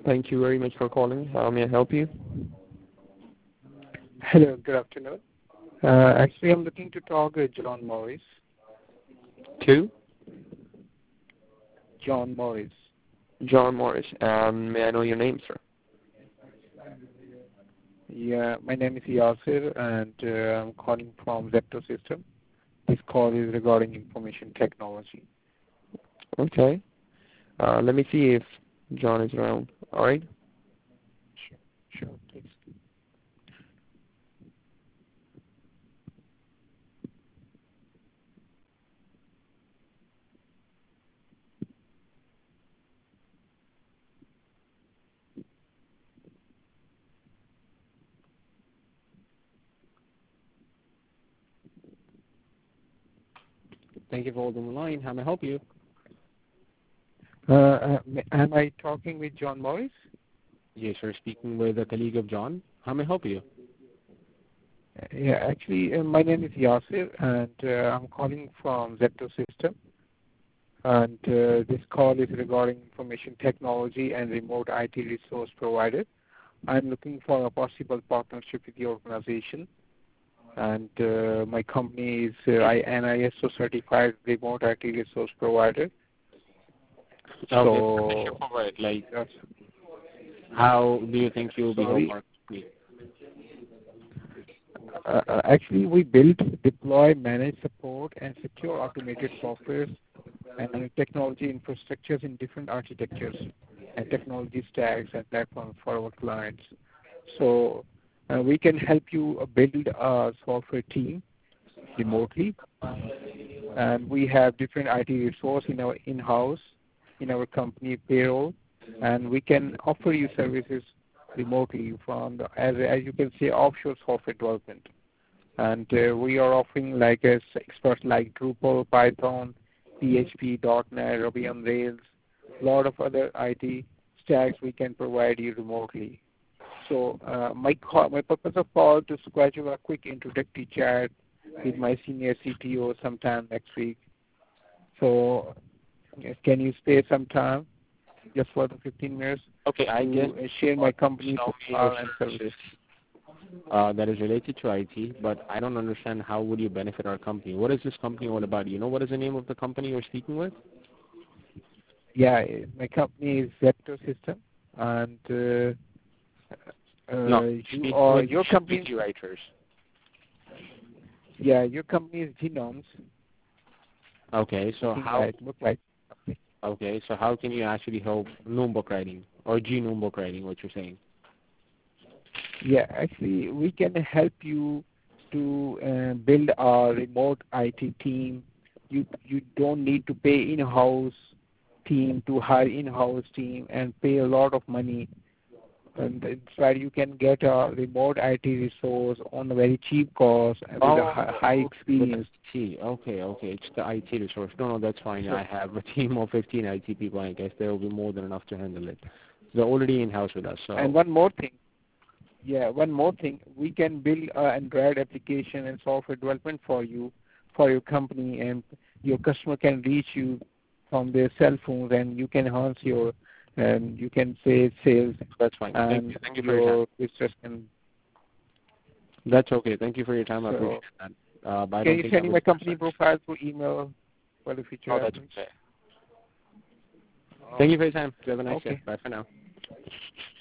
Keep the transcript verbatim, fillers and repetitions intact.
Thank you very much for calling. How may I help you? Hello, good afternoon. Uh, actually, I'm looking to talk with John Morris. Two? John Morris. John Morris. Um, may I know your name, sir? Yeah, my name is Yasir, and uh, I'm calling from Zepto System. This call is regarding information technology. Okay. Uh, let me see if John is around. All right? Sure, sure, please. Thank you for holding the line. How may I help you? Uh, uh, am I talking with John Morris? Yes, sir. Speaking with a colleague of John. How may I help you? Uh, yeah, actually, uh, my name is Yasir, and uh, I'm calling from Zepto System. And uh, this call is regarding information technology and remote I T resource provider. I'm looking for a possible partnership with the organization. And uh, my company is uh, an I S O certified remote I T resource provider. Okay, So, forward, like, yes. how do you think you'll be Sorry. helping? Uh, uh, actually, we build, deploy, manage, support, and secure automated software and technology infrastructures in different architectures and technology stacks and platforms for our clients. So uh, we can help you uh, build a software team remotely, and we have different I T resources in our in-house, in our company payroll, and we can offer you services remotely from, the, as, as you can say, offshore software development. And uh, we are offering like as experts like Drupal, Python, P H P, .NET, Ruby on Rails, a lot of other I T stacks we can provide you remotely. So uh, my call, my purpose of call to schedule a quick introductory chat with my senior C T O sometime next week. So uh, can you spare some time just for the fifteen minutes? Okay, I to guess uh, share my company's profile and service. Uh, that is related to I T, but I don't understand how would you benefit our company. What is this company all about? You know what is the name of the company you're speaking with? Yeah, my company is Zepto System, and uh, uh, No, you are your company. G Writers. Yeah, your company is Genomes. Okay, so how? Right, look like. Okay, so how can you actually help Noom book writing or Genome book writing? What you're saying? Yeah, actually, we can help you to uh, build a remote I T team. You you don't need to pay in-house team to hire in-house team and pay a lot of money. And instead, you can get a remote I T resource on a very cheap cost with oh, a high, high experience. I T. Okay, okay, it's the I T resource. No, no, that's fine. I have a team of fifteen I T people. I guess there will be more than enough to handle it. They're already in-house with us. So. And one more thing. Yeah, one more thing. We can build an Android application and software development for you, for your company, and your customer can reach you from their cell phones, and you can enhance your, and you can say sales. That's fine. And thank you, thank you for your your time. business can. That's okay. Thank you for your time. So I appreciate that. Uh, but I can don't you think send I me would my company profile through email for the future? Oh, that's okay. Thank you for your time. You have a nice okay. day. Bye for now.